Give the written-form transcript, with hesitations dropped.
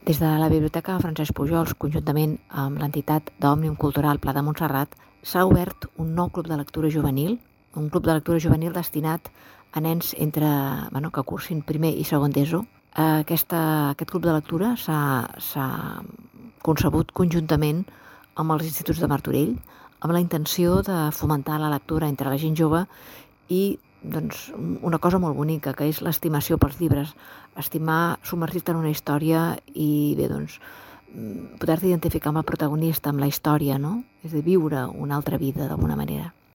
Des de la Biblioteca Francesc Pujols, conjuntament amb l'entitat d'Òmnium Cultural Pla de Montserrat, s'ha obert un nou club de lectura juvenil, un club de lectura juvenil destinat a nens que cursin primer i segon d'ESO. Aquest club de lectura s'ha concebut conjuntament amb els instituts de Martorell, amb la intenció de fomentar la lectura entre la gent jove i una cosa molt bonica, que és l'estimació pels llibres, estimar submergir-te en una història i poder-te identificar amb el protagonista, amb la història, no? És a dir, viure una altra vida d'alguna manera.